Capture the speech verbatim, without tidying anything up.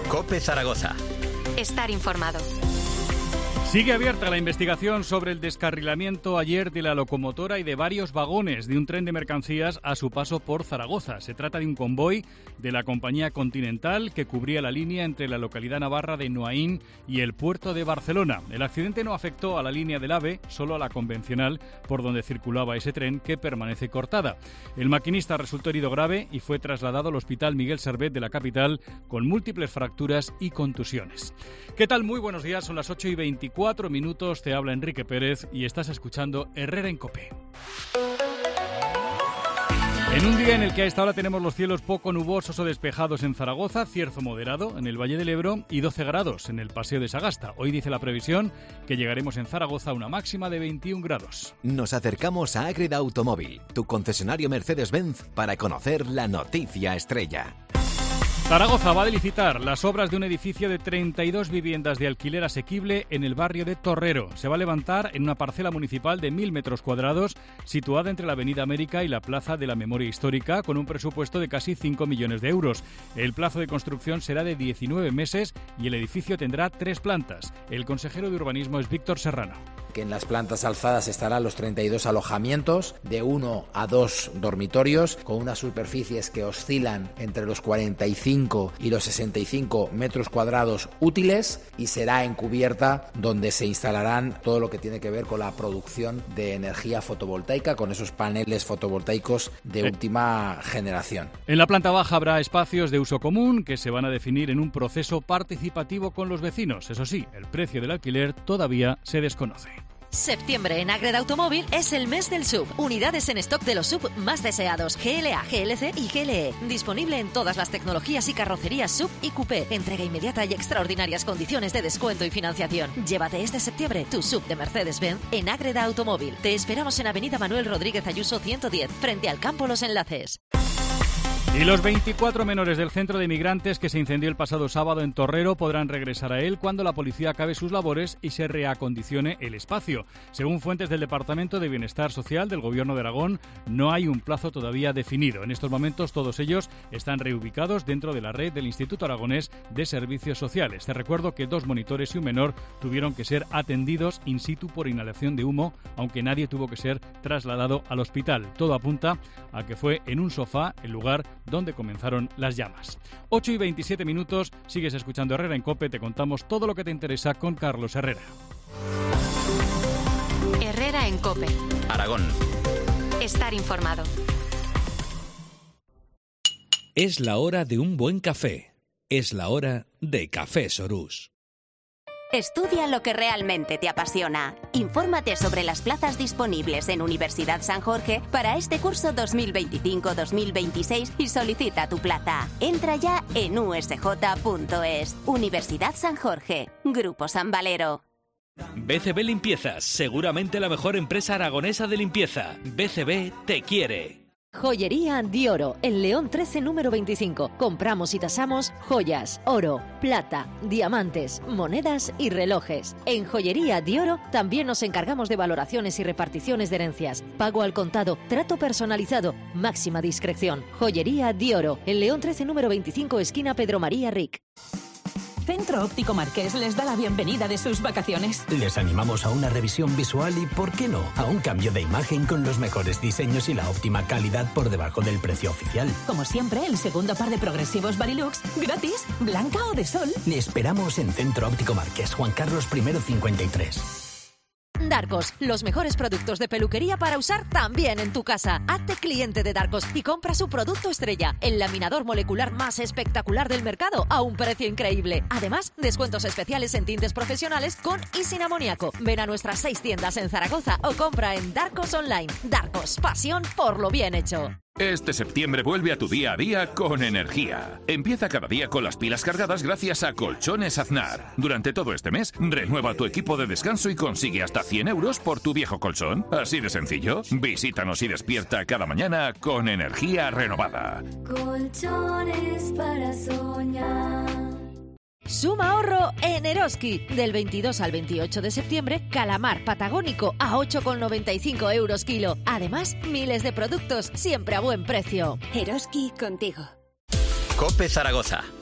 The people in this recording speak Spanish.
COPE Zaragoza. Estar informado. Sigue abierta la investigación sobre el descarrilamiento ayer de la locomotora y de varios vagones de un tren de mercancías a su paso por Zaragoza. Se trata de un convoy de la compañía Continental que cubría la línea entre la localidad navarra de Noaín y el puerto de Barcelona. El accidente no afectó a la línea del AVE, solo a la convencional por donde circulaba ese tren, que permanece cortada. El maquinista resultó herido grave y fue trasladado al Hospital Miguel Servet de la capital con múltiples fracturas y contusiones. ¿Qué tal? Muy buenos días, son las ocho y veinticuatro. Cuatro minutos, te habla Enrique Pérez y estás escuchando Herrera en COPE. En un día en el que a esta hora tenemos los cielos poco nubosos o despejados en Zaragoza, cierzo moderado en el Valle del Ebro y doce grados en el Paseo de Sagasta. Hoy dice la previsión que llegaremos en Zaragoza a una máxima de veintiún grados. Nos acercamos a Ágreda Automóvil, tu concesionario Mercedes-Benz, para conocer la noticia estrella. Zaragoza va a licitar las obras de un edificio de treinta y dos viviendas de alquiler asequible en el barrio de Torrero. Se va a levantar en una parcela municipal de mil metros cuadrados situada entre la Avenida América y la Plaza de la Memoria Histórica, con un presupuesto de casi cinco millones de euros. El plazo de construcción será de diecinueve meses y el edificio tendrá tres plantas. El consejero de Urbanismo es Víctor Serrano. Que en las plantas alzadas estarán los treinta y dos alojamientos, de uno a dos dormitorios, con unas superficies que oscilan entre los cuarenta y cinco y los sesenta y cinco metros cuadrados útiles, y será en cubierta donde se instalarán todo lo que tiene que ver con la producción de energía fotovoltaica, con esos paneles fotovoltaicos de eh. última generación. En la planta baja habrá espacios de uso común que se van a definir en un proceso participativo con los vecinos. Eso sí, el precio del alquiler todavía se desconoce. Septiembre en Ágreda Automóvil es el mes del S U V. Unidades en stock de los S U V más deseados, G L A, G L C y G L E. Disponible en todas las tecnologías y carrocerías S U V y Coupé. Entrega inmediata y extraordinarias condiciones de descuento y financiación. Llévate este septiembre tu S U V de Mercedes-Benz en Ágreda Automóvil. Te esperamos en Avenida Manuel Rodríguez Ayuso ciento diez, frente al Campo Los Enlaces. Y los veinticuatro menores del centro de migrantes que se incendió el pasado sábado en Torrero podrán regresar a él cuando la policía acabe sus labores y se reacondicione el espacio. Según fuentes del Departamento de Bienestar Social del Gobierno de Aragón, no hay un plazo todavía definido. En estos momentos todos ellos están reubicados dentro de la red del Instituto Aragonés de Servicios Sociales. Te recuerdo que dos monitores y un menor tuvieron que ser atendidos in situ por inhalación de humo, aunque nadie tuvo que ser trasladado al hospital. Todo apunta a que fue en un sofá el lugar donde comenzaron las llamas. ocho y veintisiete minutos, sigues escuchando Herrera en COPE, te contamos todo lo que te interesa con Carlos Herrera. Herrera en COPE. Aragón. Estar informado. Es la hora de un buen café. Es la hora de Café Sorús. Estudia lo que realmente te apasiona. Infórmate sobre las plazas disponibles en Universidad San Jorge para este curso dos mil veinticinco dos mil veintiséis y solicita tu plaza. Entra ya en u s j punto es. Universidad San Jorge. Grupo San Valero. B C B Limpiezas, seguramente la mejor empresa aragonesa de limpieza. B C B te quiere. Joyería Dioro, en León trece número veinticinco. Compramos y tasamos joyas, oro, plata, diamantes, monedas y relojes. En Joyería Dioro también nos encargamos de valoraciones y reparticiones de herencias. Pago al contado, trato personalizado, máxima discreción. Joyería Dioro, en León trece número veinticinco, esquina Pedro María Ric. Centro Óptico Marqués les da la bienvenida de sus vacaciones. Les animamos a una revisión visual y, ¿por qué no?, a un cambio de imagen con los mejores diseños y la óptima calidad por debajo del precio oficial. Como siempre, el segundo par de progresivos Varilux, gratis, blanca o de sol. Le esperamos en Centro Óptico Marqués, Juan Carlos primero cincuenta y tres. Darcos, los mejores productos de peluquería para usar también en tu casa. Hazte cliente de Darcos y compra su producto estrella, el laminador molecular más espectacular del mercado a un precio increíble. Además, descuentos especiales en tintes profesionales con y sin amoníaco. Ven a nuestras seis tiendas en Zaragoza o compra en Darcos Online. Darcos, pasión por lo bien hecho. Este septiembre vuelve a tu día a día con energía. Empieza cada día con las pilas cargadas gracias a Colchones Aznar. Durante todo este mes, renueva tu equipo de descanso y consigue hasta cien euros por tu viejo colchón. Así de sencillo. Visítanos y despierta cada mañana con energía renovada. Colchones para soñar. Suma ahorro en Eroski. Del veintidós al veintiocho de septiembre, calamar patagónico a ocho con noventa y cinco euros kilo. Además, miles de productos siempre a buen precio. Eroski contigo. COPE Zaragoza.